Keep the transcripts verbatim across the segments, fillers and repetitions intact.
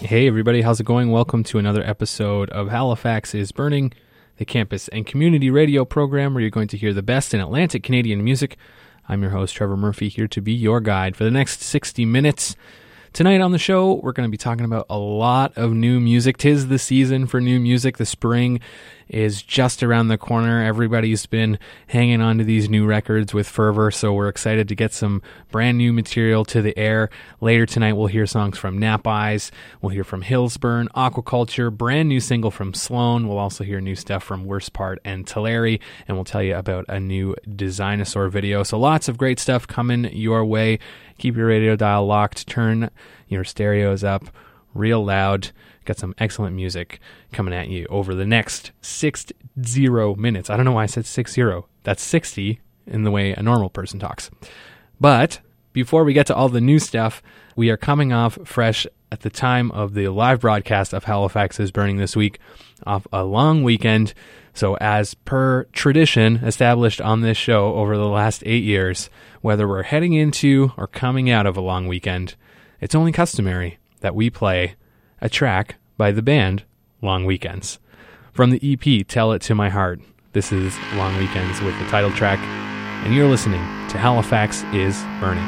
Hey everybody, how's it going? Welcome to another episode of Halifax is Burning, the campus and community radio program where you're going to hear the best in Atlantic Canadian music. I'm your host, Trevor Murphy, here to be your guide for the next sixty minutes. Tonight on the show, we're going to be talking about a lot of new music. 'Tis the season for new music. The spring is just around the corner. Everybody's been hanging on to these new records with fervor, so we're excited to get some brand new material to the air. Later tonight, we'll hear songs from Nap Eyes. We'll hear from Hillsburn, Aquaculture, brand new single from Sloan. We'll also hear new stuff from Worst Part and Tulare, and we'll tell you about a new Dinosaur video. So lots of great stuff coming your way. Keep your radio dial locked. Turn your stereos up real loud. Got some excellent music coming at you over the next sixty minutes. I don't know why I said six zero. That's sixty in the way a normal person talks. But before we get to all the new stuff, we are coming off fresh at the time of the live broadcast of Halifax is Burning this week, off a long weekend. So as per tradition established on this show over the last eight years, whether we're heading into or coming out of a long weekend, it's only customary that we play a track by the band Long Weekends. From the E P Tell It to My Heart, this is Long Weekends with the title track, and you're listening to Halifax is Burning.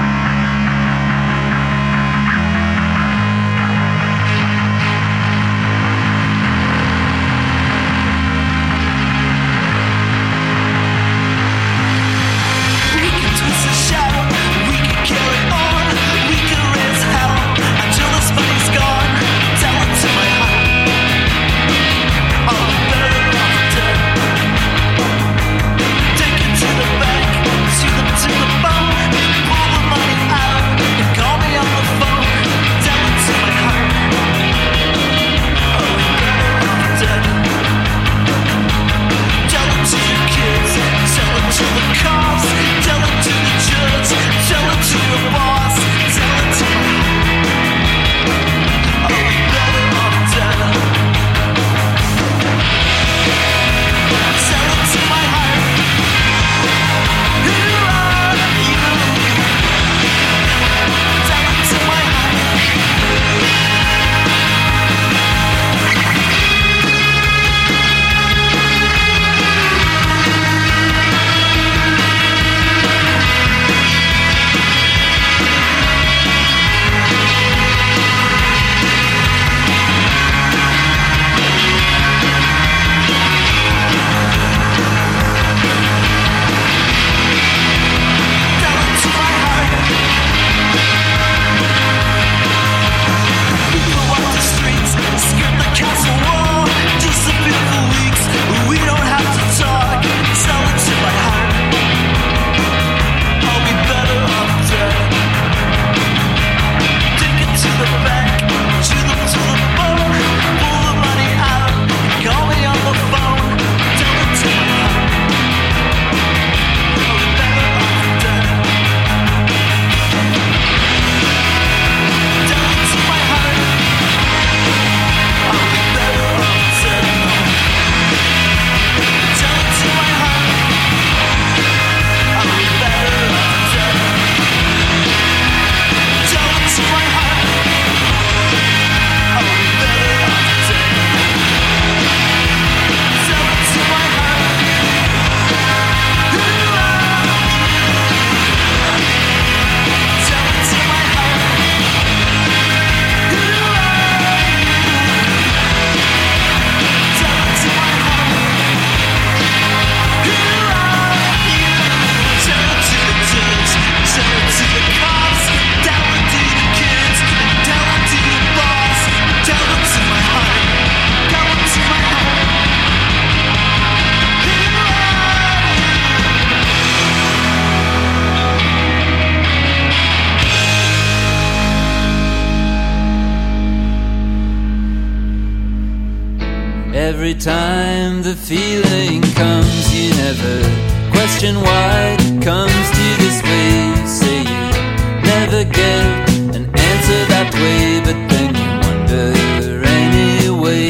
Every time the feeling comes, you never question why it comes to you this way. You say you never get an answer that way, but then you wonder anyway.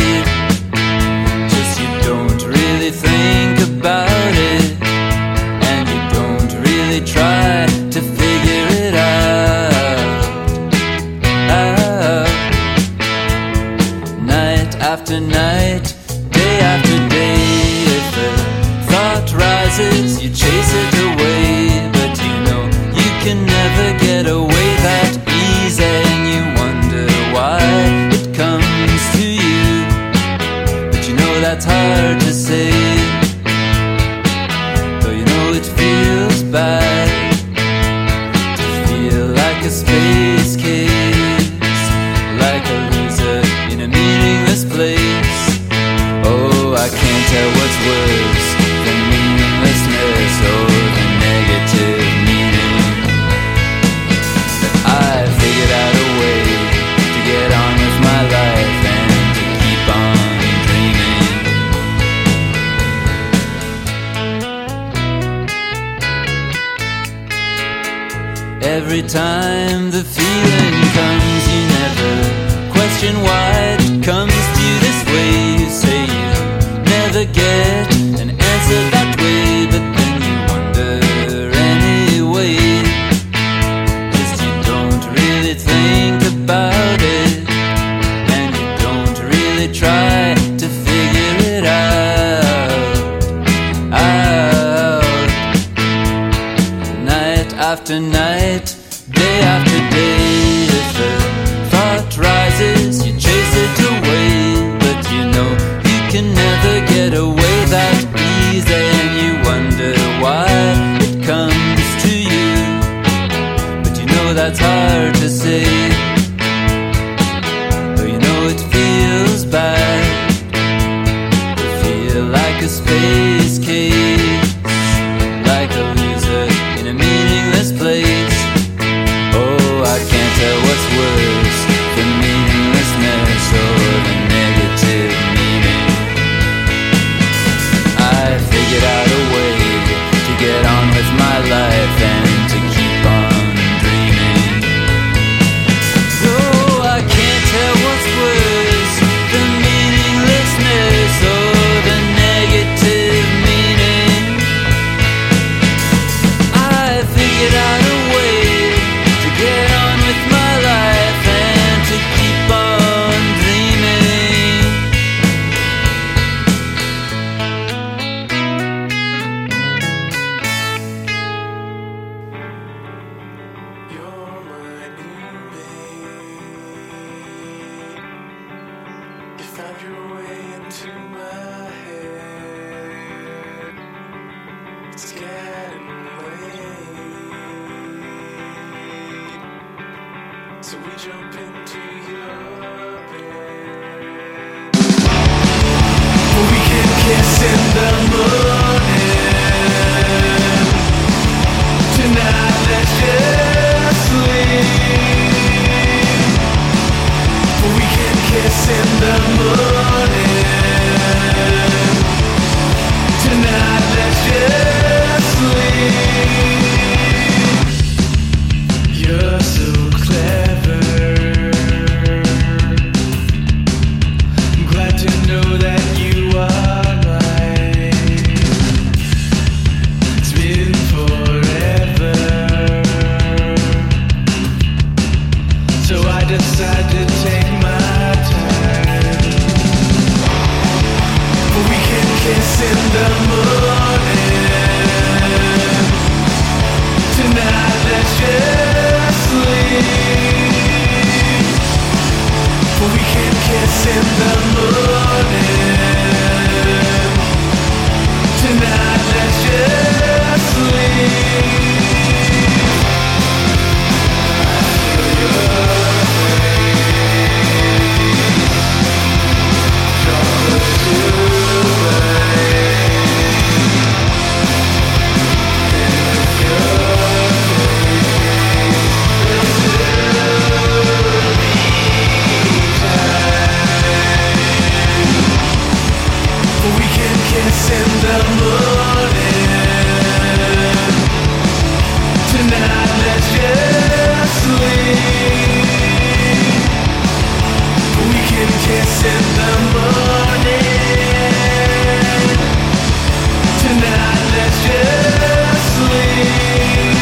Just you don't really think about it, and you don't really try to figure it out. out. rises, you chase it away, but you know you can never get away that easy, and you wonder why it comes to you, but you know that's hard to say, though you know it feels bad to feel like a space case, like a loser in a meaningless place. Oh, I can't tell what's worse, the meaninglessness or the negative meaning. But I figured out a way to get on with my life and to keep on dreaming. Every time the feeling comes, you never question why it comes to you this way. You say you never get an answer that way, but then you wonder anyway. Just you don't really think about it, and you don't really try to figure it out, out. Night after night, day after day, if the thought rises, you chase it away, but you know you can never get away that easy, and you wonder why it comes to you, but you know that's hard to say, though you know it feels bad to feel like a space case, like a loser in a meaningless place. Oh, I can't tell what's worse, the meaninglessness or the negative meaning. I figured out a way to get on with my life and to keep on dreaming. Oh, I can't tell what's worse, the meaninglessness or the negative meaning. I figured out a way to get on with my life and to keep on dreaming. You're my new mate. You found your way into my head. It's getting late, so we jump into your bed. We can kiss in the morning. Tonight let's just sleep. We can kiss in the morning. Tonight let's just sleep. You're so clever. I'm glad to know that you are mine. It's been forever, so I decide to take my time. We can kiss in the morning. Tonight let's just sleep. We can kiss in the morning. Tonight let's just sleep. We can kiss in the morning. Tonight let's just sleep. We can kiss in the morning. Tonight let's just sleep.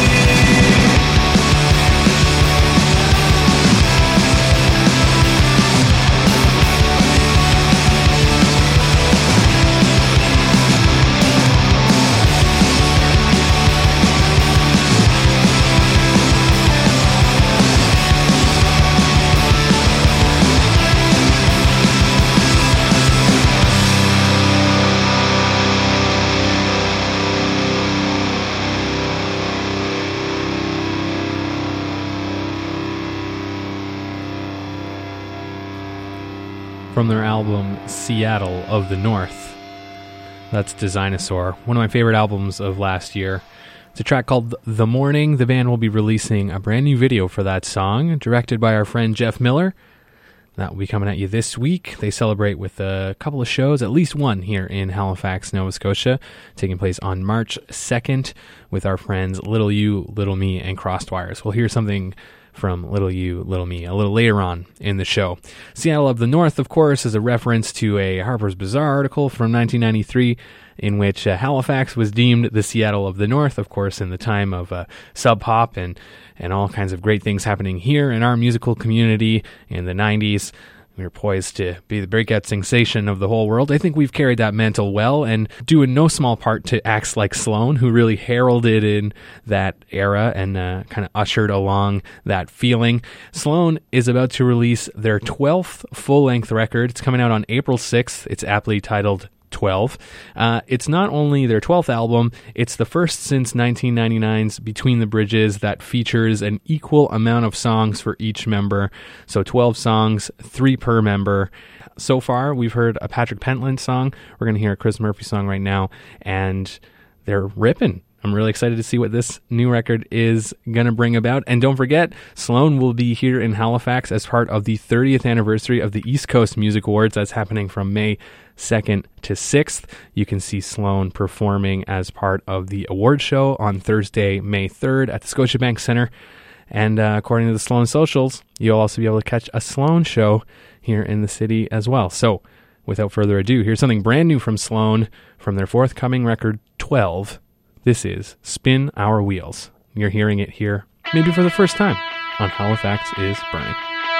from their album Seattle of the North. That's Designosaur, one of my favorite albums of last year. It's a track called The Morning. The band will be releasing a brand new video for that song, directed by our friend Jeff Miller. That will be coming at you this week. They celebrate with a couple of shows, at least one here in Halifax, Nova Scotia, taking place on March second with our friends Little You, Little Me, and Crossed Wires. We'll hear something from Little You, Little Me a little later on in the show. Seattle of the North, of course, is a reference to a Harper's Bazaar article from nineteen ninety-three in which uh, Halifax was deemed the Seattle of the North, of course, in the time of uh, Sub Pop and, and all kinds of great things happening here in our musical community in the nineties. We were poised to be the breakout sensation of the whole world. I think we've carried that mantle well, and due in no small part to acts like Sloan, who really heralded in that era and uh, kind of ushered along that feeling. Sloan is about to release their twelfth full-length record. It's coming out on April sixth. It's aptly titled twelve. Uh, it's not only their twelfth album, it's the first since nineteen ninety-nine's Between the Bridges that features an equal amount of songs for each member. So twelve songs, three per member. So far, we've heard a Patrick Pentland song. We're going to hear a Chris Murphy song right now, and they're ripping. I'm really excited to see what this new record is going to bring about. And don't forget, Sloan will be here in Halifax as part of the thirtieth anniversary of the East Coast Music Awards. That's happening from May second to sixth. You can see Sloan performing as part of the award show on Thursday, May third at the Scotiabank Centre. And uh, according to the Sloan socials, you'll also be able to catch a Sloan show here in the city as well. So without further ado, here's something brand new from Sloan from their forthcoming record, twelve. This is Spin Our Wheels. You're hearing it here, maybe for the first time, on Halifax is Burning.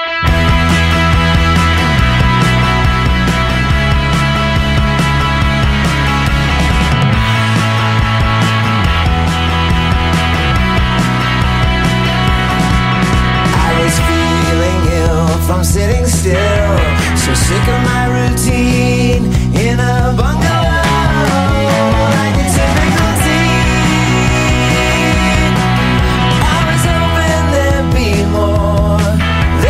I was feeling ill from sitting still, so sick of my routine in a bungalow. Like a typical teen, I was hoping there'd be more.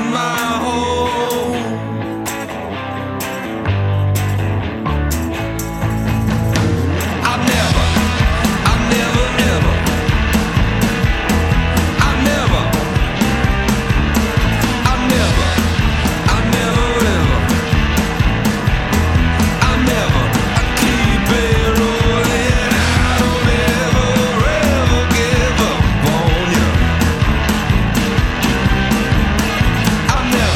my home. I never, I never, ever, I never, I never, I never, ever, I never, I keep it rolling. I don't ever, ever give up on you. I never.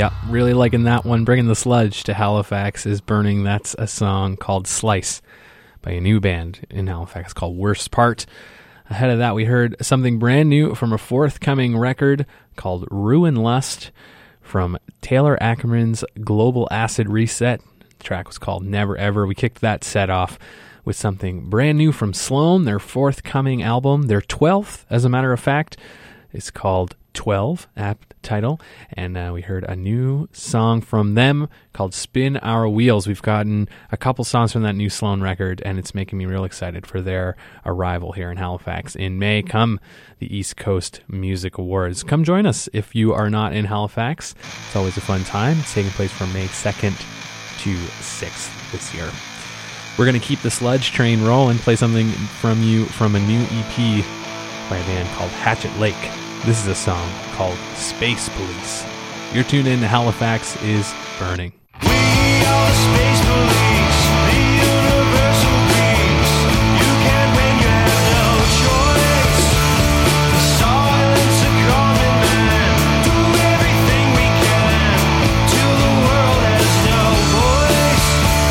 Yeah, really liking that one. Bringing the sludge to Halifax is Burning. That's a song called Slice by a new band in Halifax called Worst Part. Ahead of that, we heard something brand new from a forthcoming record called Ruin Lust from Taylor Ackerman's Global Acid Reset. The track was called Never Ever. We kicked that set off with something brand new from Sloan, their forthcoming album, their twelfth, as a matter of fact. It's called twelve, apt title, and uh, we heard a new song from them called Spin Our Wheels. We've gotten a couple songs from that new Sloan record, and it's making me real excited for their arrival here in Halifax in May. Come the East Coast Music Awards. Come join us if you are not in Halifax. It's always a fun time. It's taking place from May second to sixth this year. We're going to keep the sludge train rolling, play something from you from a new E P by a band called Hatchet Lake. This is a song called Space Police. You're tuned in to Halifax is Burning. We are the space police, the universal peace. You can win, you have no choice. The silence of common man. Do everything we can till the world has no voice.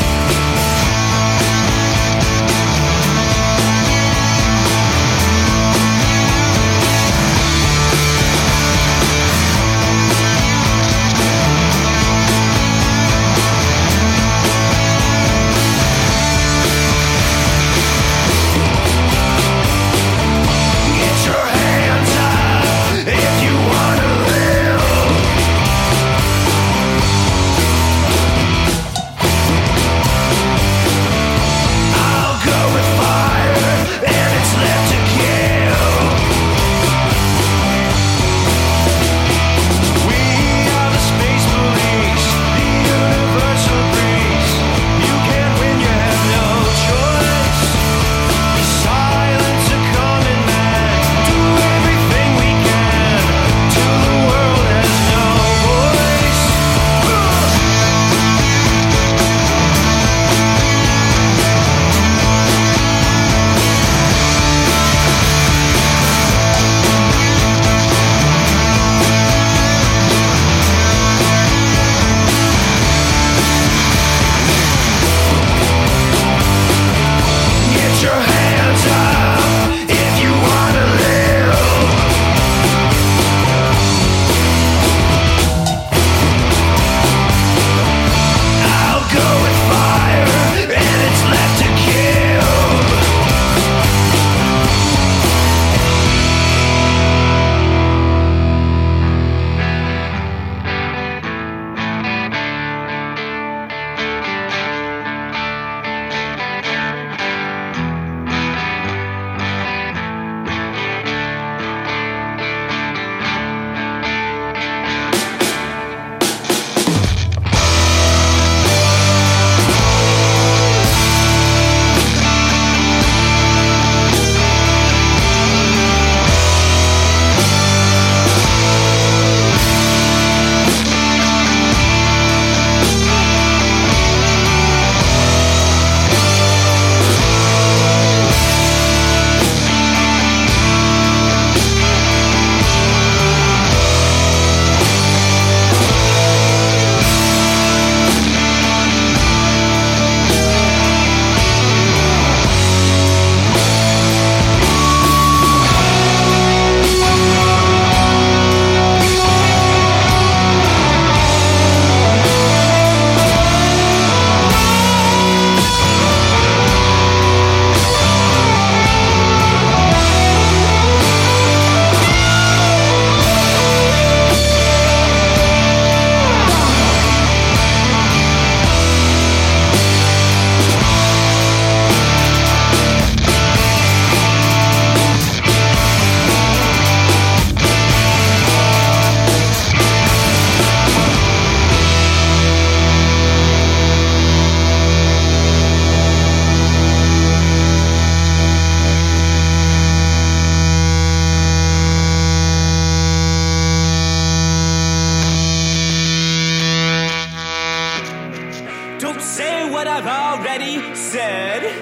said,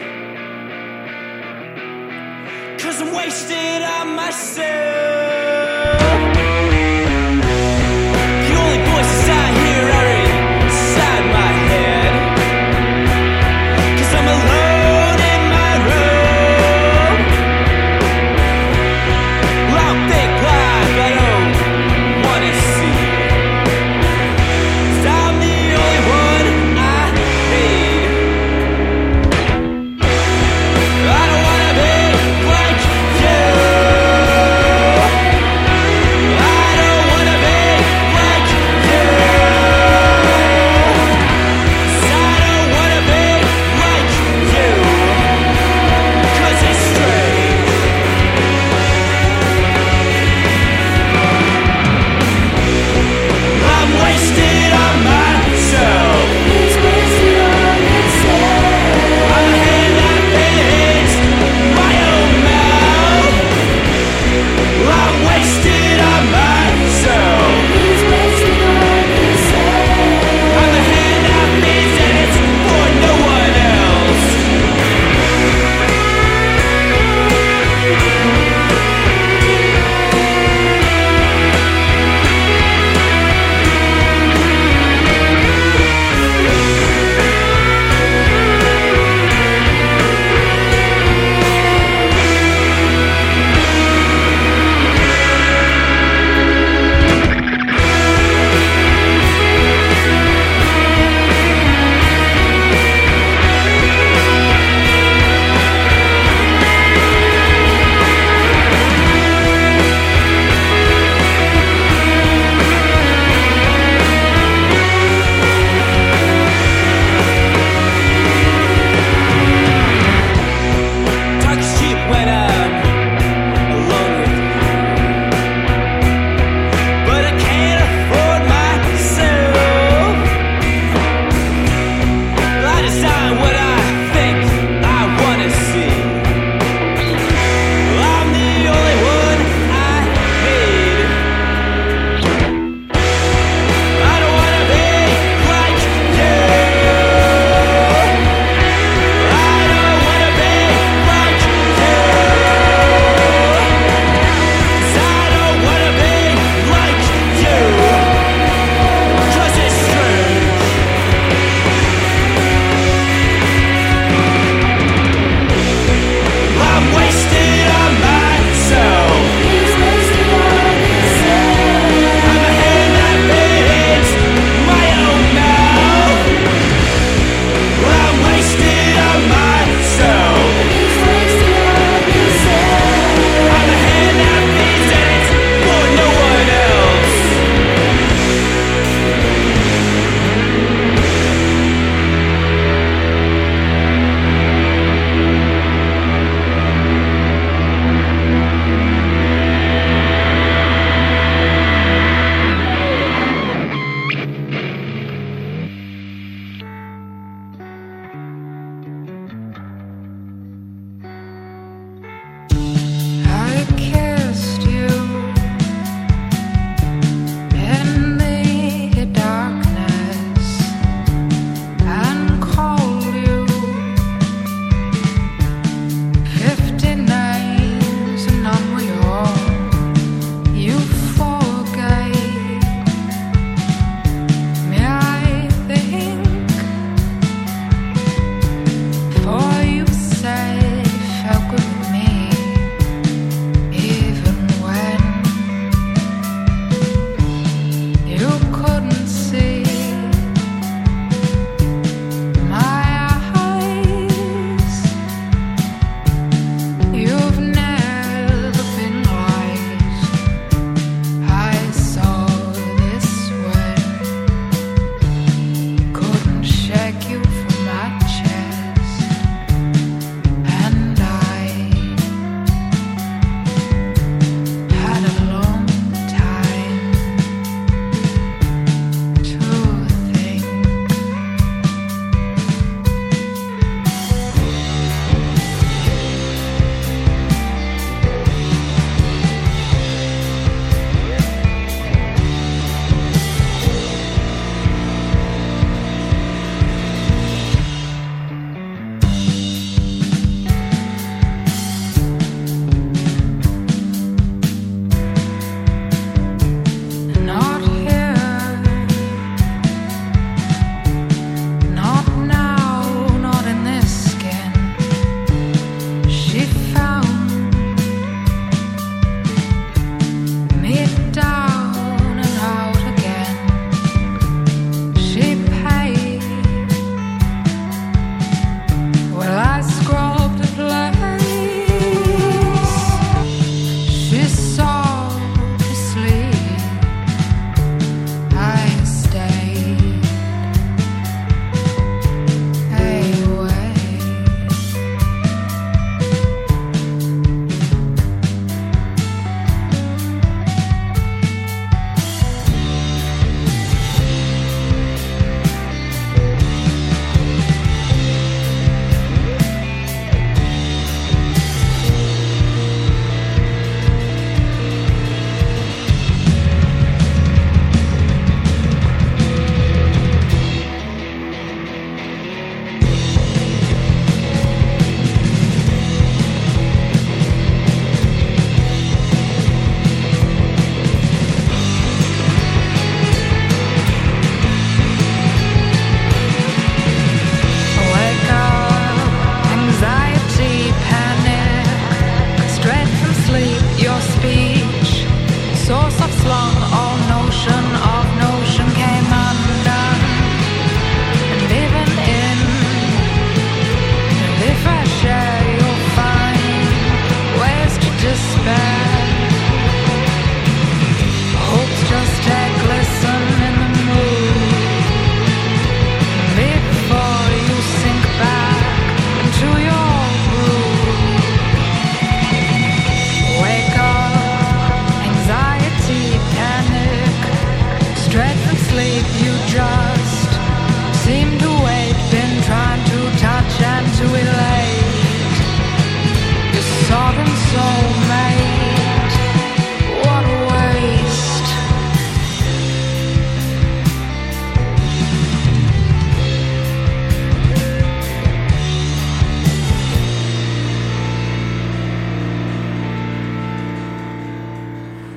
'cause I'm wasted on myself. The only voices I hear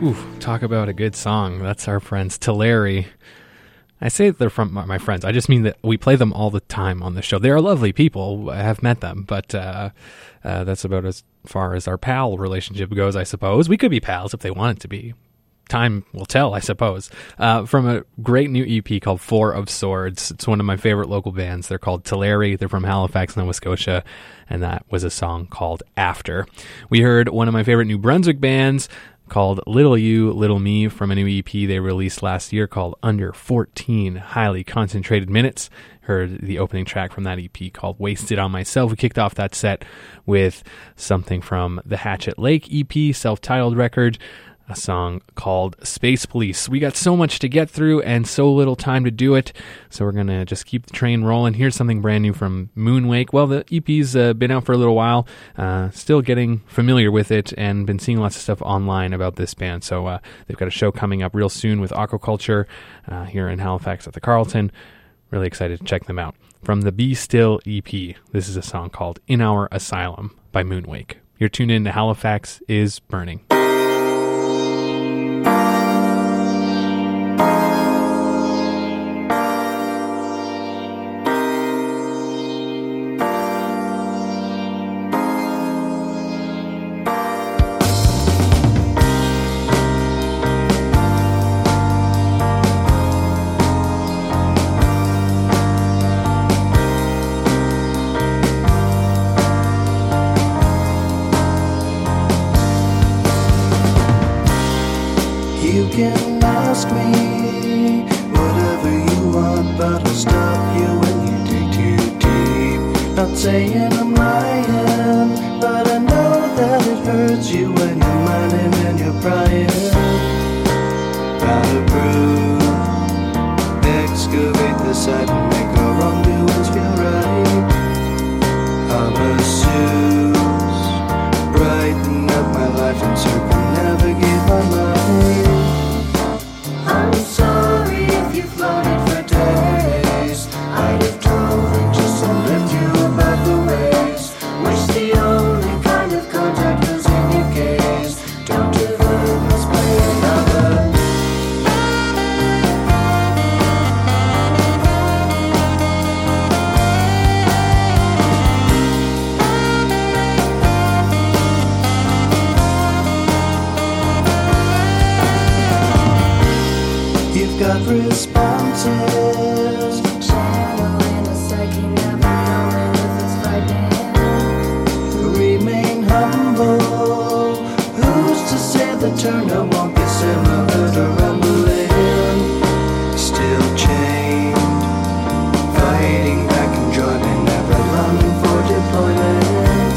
Ooh, talk about a good song. That's our friends Tulare. I say they're from my friends. I just mean that we play them all the time on the show. They are lovely people. I have met them, but uh, uh, that's about as far as our pal relationship goes, I suppose. We could be pals if they wanted to be. Time will tell, I suppose. Uh, from a great new E P called Four of Swords. It's one of my favorite local bands. They're called Tulare. They're from Halifax, Nova Scotia, and that was a song called After. We heard one of my favorite New Brunswick bands called Little You, Little Me from a new E P they released last year called Under fourteen Highly Concentrated Minutes. Heard the opening track from that E P called Wasted on Myself. We kicked off that set with something from the Hatchet Lake E P, self-titled record, a song called Space Police. We got so much to get through and so little time to do it, so we're going to just keep the train rolling. Here's something brand new from Moonwake. Well, the E P's uh, been out for a little while, uh, still getting familiar with it, and been seeing lots of stuff online about this band. So uh, they've got a show coming up real soon with Aquaculture uh, here in Halifax at the Carlton. Really excited to check them out. From the Be Still E P, this is a song called In Our Asylum by Moonwake. You're tuned in to Halifax is Burning. You can ask me whatever you want, but I'll stop you when you dig too deep. Not saying I'm lying, but I know that it hurts you when you're mining and you're prying. Powder brew, excavate the site and make our wrongdoings feel right. Armor suits, brighten up my life and circumnavigate my mind. I'm sorry if you floated for days. I'd have dove in just to lift you above the waves. Wish the only kind of contact was in your gaze. Don't divert, let's play another. You've got responses. Channel in a psyche, never knowing if it's frightening. Remain humble. Who's to say the turner won't be similar to rumbling? Still chained, fighting back and joining, never longing for deployment.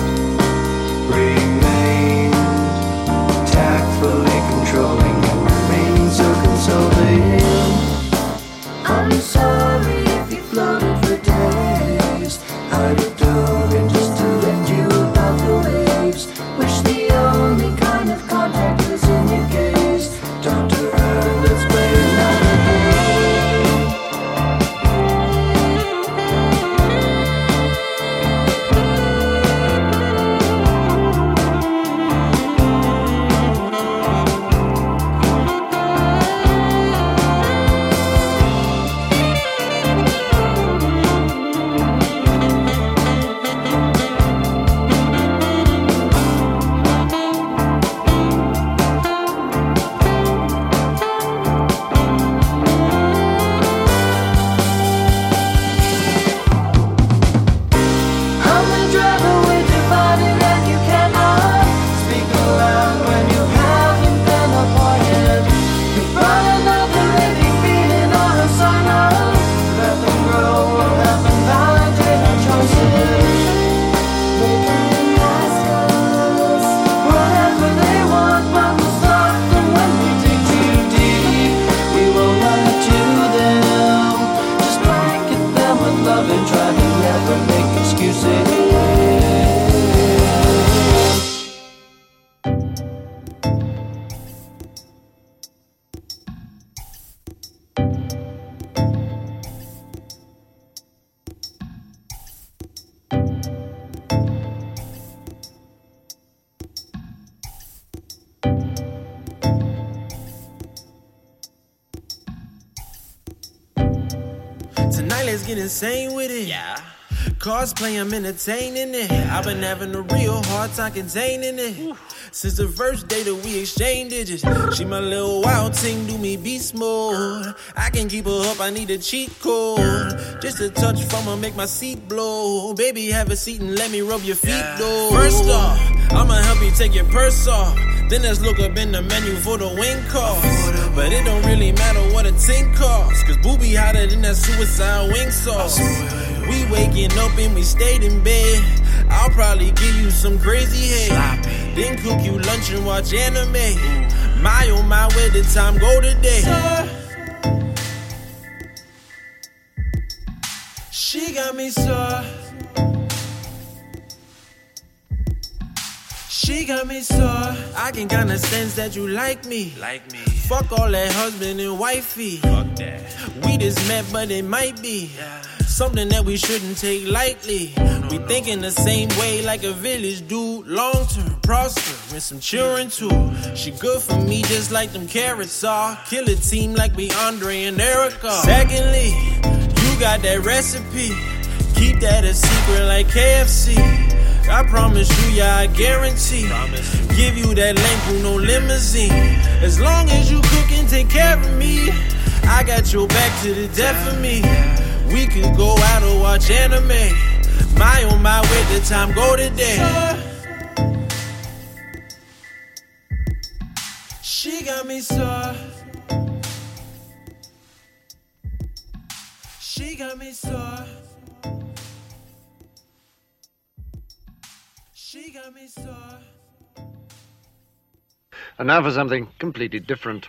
Remain tactfully controlling and remaining so consoling. I'm sorry if you floated for days. I'd have dove in just to lift you above the waves. Wish the only kind of contact was in your gaze. guys get insane with it. Yeah. Cosplay, I'm entertaining it. I've been having a real hard time containing it. Since the first day that we exchanged digits. She my little wild ting, do me beast mode. I can keep her up, I need a cheat code. Just a touch from her, make my seat blow. Baby, have a seat and let me rub your feet though. First off, I'ma help you take your purse off. Then let's look up in the menu for the wing cost. But it don't really matter what a ting costs. Cause booby hotter than that suicide wing sauce. We waking up and we stayed in bed. I'll probably give you some crazy head. Then cook you lunch and watch anime. My oh my, where the time go today? She got me soft. She got me soft. I can kinda sense that you like me. Like me. Fuck all that husband and wifey. Fuck that. We just met, but it might be yeah. something that we shouldn't take lightly. No, we no. thinking the same way like a village dude. Long term, prosper, and some children too. She good for me just like them carrots are. Kill a team like we Andre and Erica. Secondly, you got that recipe. Keep that a secret like K F C. I promise you, yeah, I guarantee. Promise. Give you that length, no limousine. As long as you cook and take care of me, I got your back to the death of me. We could go out or watch anime. My oh my, where the time go today? She got me soft. She got me soft. She got me soft. And now for something completely different.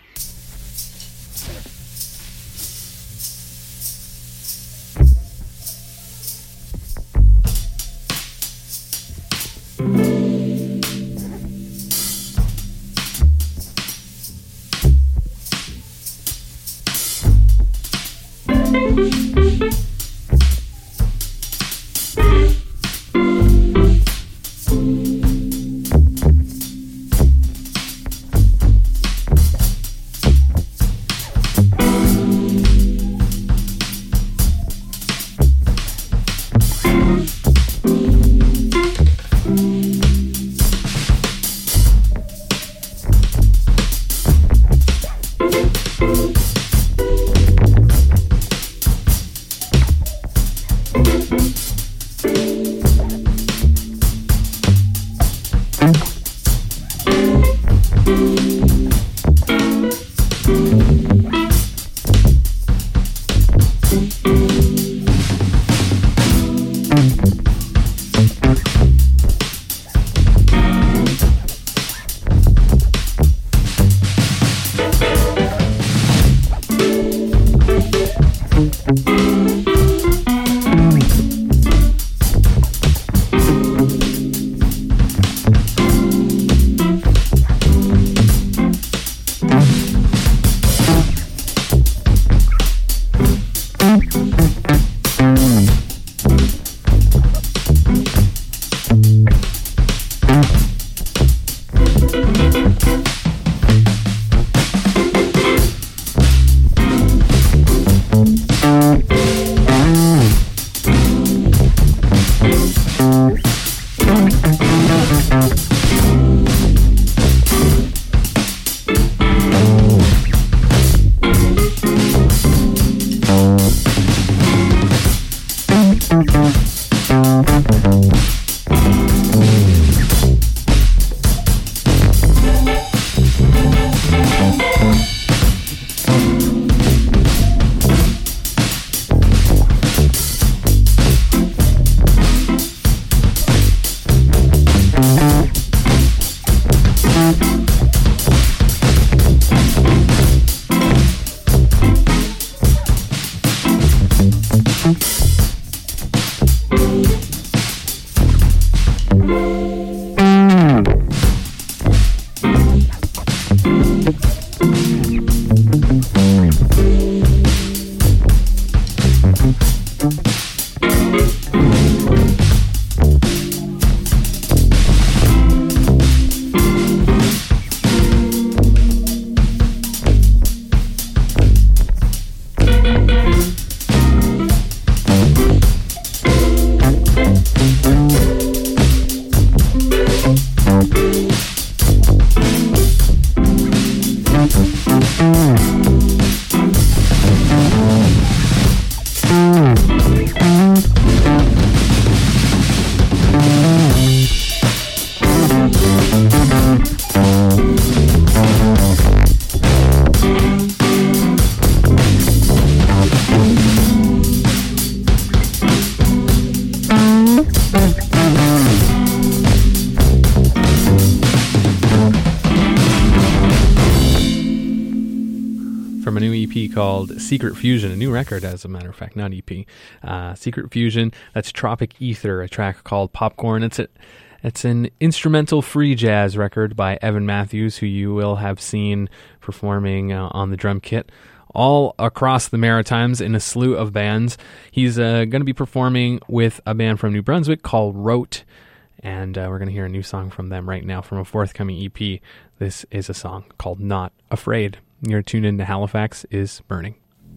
from a new E P called Secret Fusion, a new record, as a matter of fact, not E P. Uh, Secret Fusion, that's Tropic Ether, a track called Popcorn. It's a, it's an instrumental free jazz record by Evan Matthews, who you will have seen performing uh, on the drum kit all across the Maritimes in a slew of bands. He's uh, going to be performing with a band from New Brunswick called Rote, and uh, we're going to hear a new song from them right now from a forthcoming E P. This is a song called Not Afraid. You're tuned in to Halifax is Burning.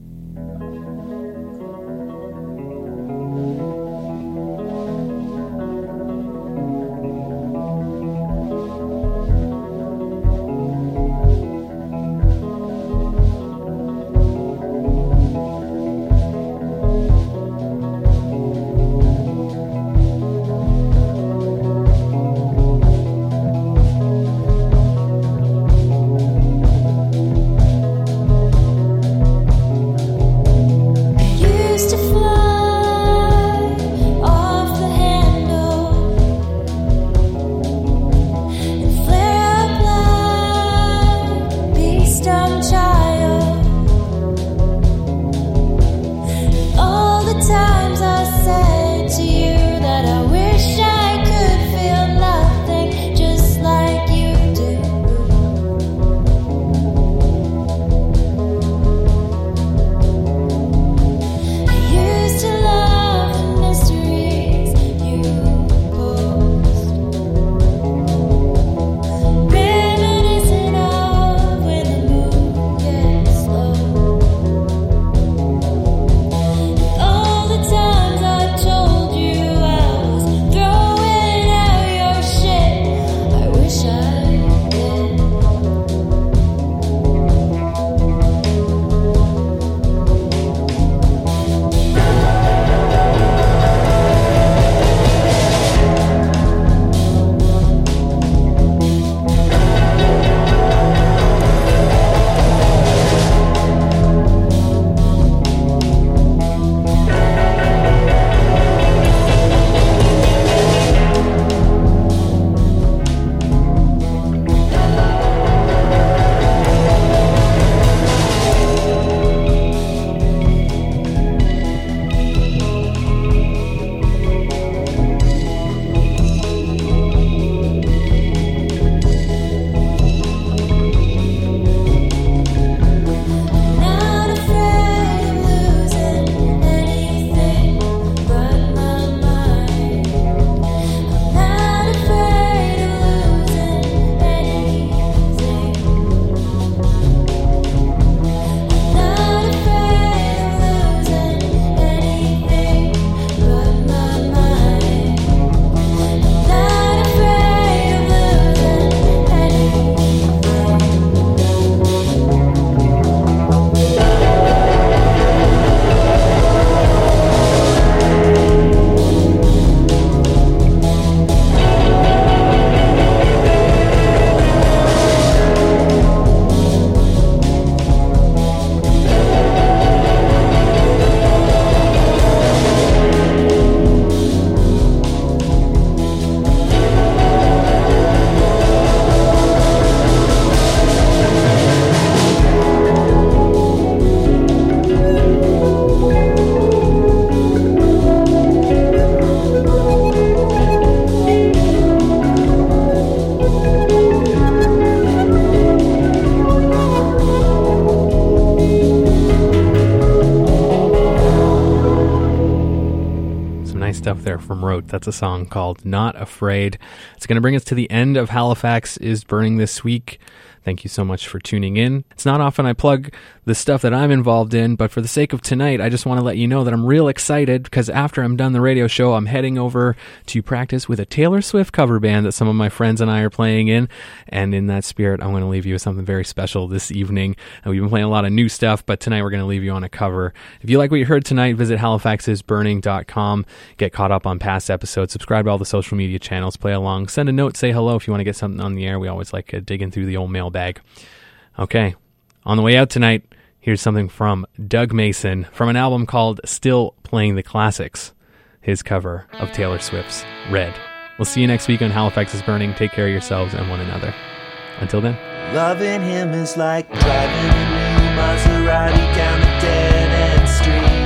Stuff there from Rote. That's a song called Not Afraid. It's going to bring us to the end of Halifax is Burning this week. Thank you so much for tuning in. It's not often I plug the stuff that I'm involved in, but for the sake of tonight, I just want to let you know that I'm real excited because after I'm done the radio show, I'm heading over to practice with a Taylor Swift cover band that some of my friends and I are playing in. And in that spirit, I'm going to leave you with something very special this evening. And we've been playing a lot of new stuff, but tonight we're going to leave you on a cover. If you like what you heard tonight, visit halifax is burning dot com. Get caught up on past episodes. Subscribe to all the social media channels. Play along. Send a note. Say hello if you want to get something on the air. We always like uh, digging through the old mailbag. Okay, on the way out tonight, here's something from Doug Mason from an album called Still Playing the Classics, his cover of Taylor Swift's Red. We'll see you next week on Halifax is Burning. Take care of yourselves and one another. Until then. Loving him is like driving a new Maserati. Maserati down a dead-end street.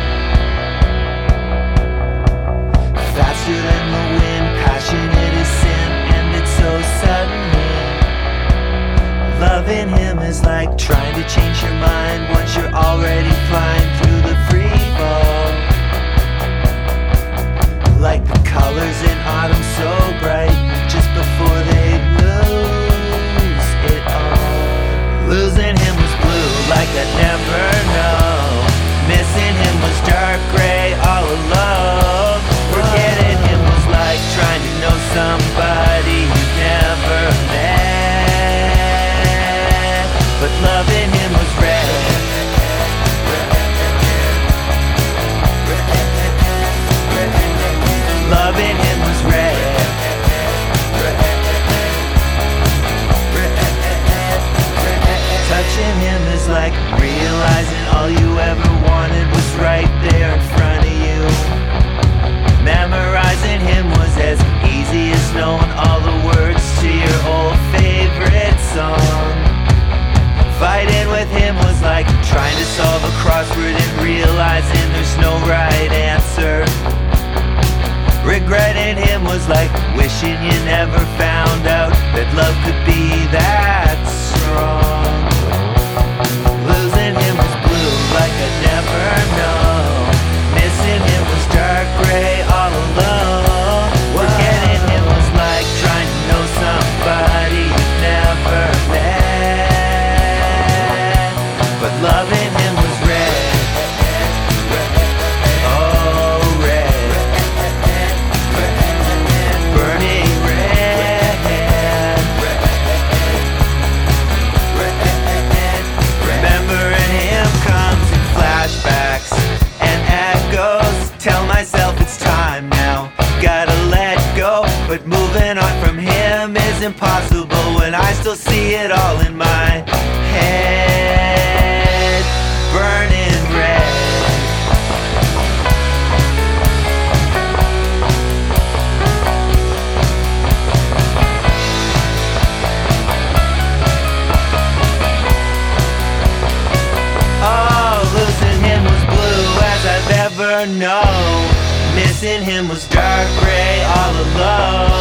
Faster than the wind, passionate as sin, ended so suddenly. Loving him is like trying to change your mind once you're already flying through the free fall. Like the colors in autumn so bright, just before they lose it all. Losing him was blue like I'd never know. Missing him was dark gray all alone. Forgetting him was like trying to know somebody you never met. But loving him was red. Loving him was red. Touching him is like realizing all you ever wanted was right there in front of you. Memorizing him was as easy as knowing all the words to your old favorite song. Fighting with him was like trying to solve a crossword and realizing there's no right answer. Regretting him was like wishing you never found out that love could be that strong. Losing him was blue like I'd never know. Missing him was dark gray all alone. Forgetting him was like trying to know somebody you've never met. But loving him was red. Oh, red. Burning red. Remembering him comes in flashbacks and echoes. Tell myself it's time now, gotta let go. But moving on from him is impossible when I still see it all in my head. Burning red. Oh, losing him was blue as I've ever known. Missing him was dark gray all alone.